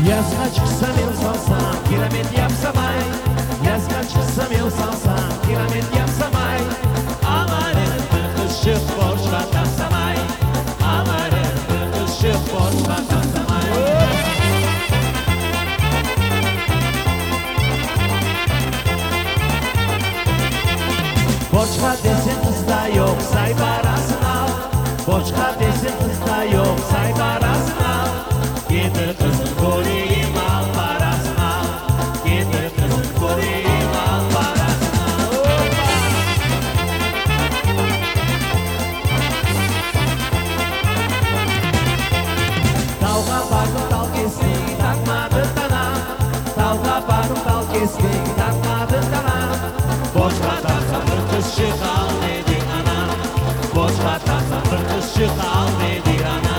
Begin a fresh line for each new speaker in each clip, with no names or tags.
Yazga çıksam el salsam, kilomet yapsam ay. Yazga çıksam el salsam, kilomet yapsam ay. Amarım ışık borçla taksam ay. Amarım ışık borçla taksam ay. Borçla desin kızda yok, say parasını al. Borçla desin kızda yok, say parasını al. Getir kızın kolayım al parasını al. Getir kızın kolayım al parasını al. Dalga bardım dal kestik takmadı sana. Dalga bardım dal kestik takmadı sana. Borçla taksam bir kışık al nedir ana. Borçla taksam bir kışık al nedir ana.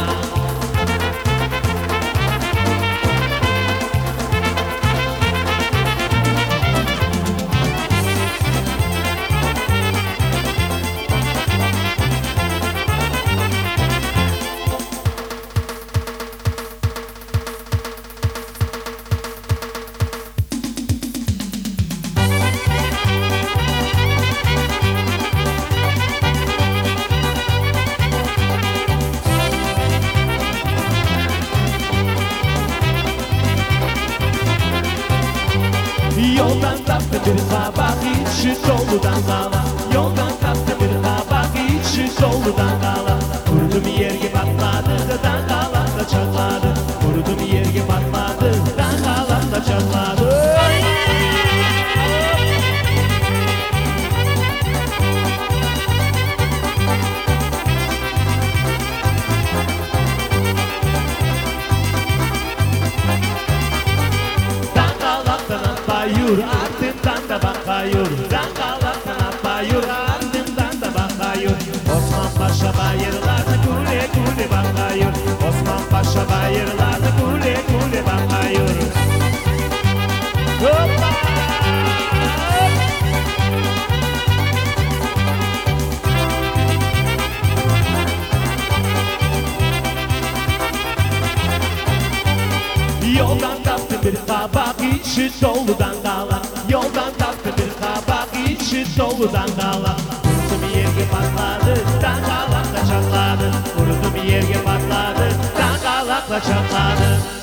Yoldan taptı bir kabak içi doludan kala. Yoldan taptı bir kabak içi doludan kala. Vurdum yerge patladı dan kalan da çatladı. Vurdum yerge patladı dan kalan da çatladı. Bayur ardından da bakayur. Dangalaktan bayur ardından da bakayur. Osman Paşa bayırlarda kule kule bakayur. Osman Paşa bayırlarda kule kule bakayur. Hoppa! Yoldan taptı bir kabak içi doludan kala. Yoldan taptı bir kabak içi doludan kala. Vurdum yerge patladı, dangalakla çatladı. Vurdum yerge patladı, dangalakla çatladı.